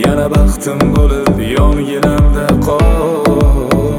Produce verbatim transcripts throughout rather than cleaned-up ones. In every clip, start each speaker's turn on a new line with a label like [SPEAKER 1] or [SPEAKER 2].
[SPEAKER 1] yana baxtim bo'lib yonginamda qol.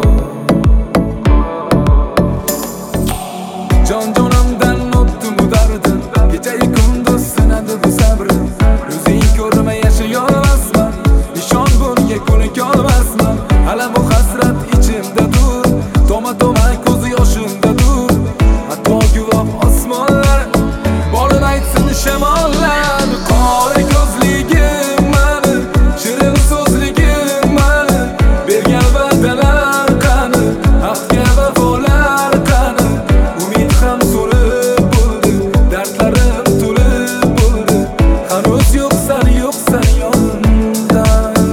[SPEAKER 1] Jon jonimdan o'tdim bu dardim, kecha-yu kunduz sinadi bu sabrim. O'zing ko'rmay yashay olmasman, ishon bunga ko'nikolmasman. Hala bu hasrat ichimda dur, toma toma ko'z yoshimda dur. Hatto guvoh osmonlar bolin aytsin shamollar. Qora ko'zligim mani, shirin so'zligim mani, bergan va'dalar qani, haqga vafolar qani. Umid ham so'lib bo'ldi, dardlarim to'lib bo'ldi. Hanuz yo'qsan, yo'qsan yonimda.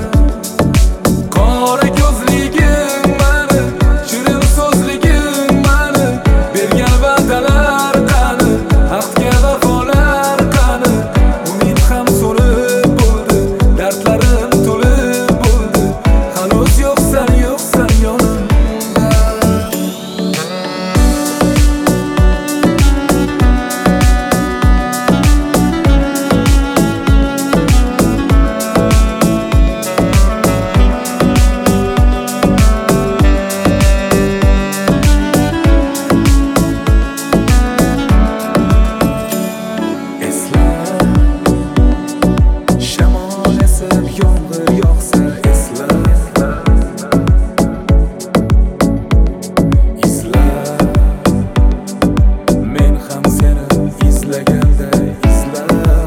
[SPEAKER 1] Qora ko'zligim mani, shirin so'zligim mani, bergan va'dalar qani, haqga vafolar qani. Umid ham so'lib bo'ldi, dardlarim to'lib bo'ldi. Hanuz yo'qsan, yo'qsan yonimda. Esla, shamol esib yomg'ir yog'sa esla. Izla, men ham seni izlaganda izla.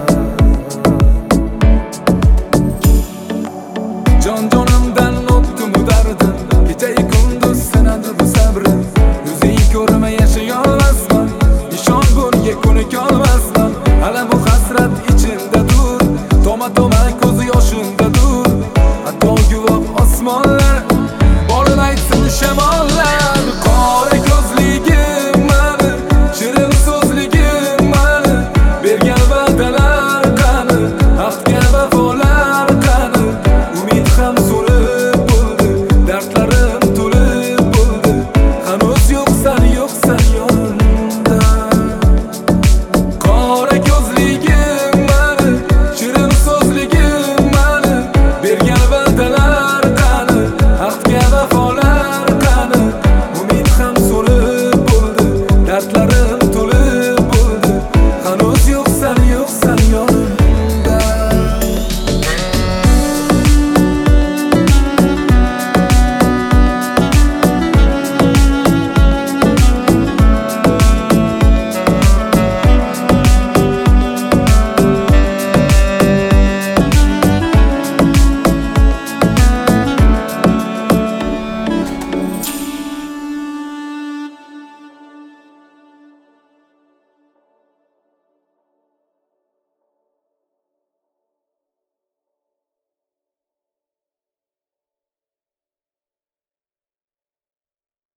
[SPEAKER 1] Jon jonimdan o'tdim bu dardim, kecha-yu kunduz sinadi bu sabrim. O'zing ko'rmay yashay olmasman, ishon bunga ko'nikolmasman. Hala bu hasrat ichimda dur, toma toma ko'z yoshimda dur. Hatto guvoh osmonlar bolin aytsin shamollar. Qora ko'zligim mani, shirin so'zligim mani, bergan va'dalar qani, haqga vafo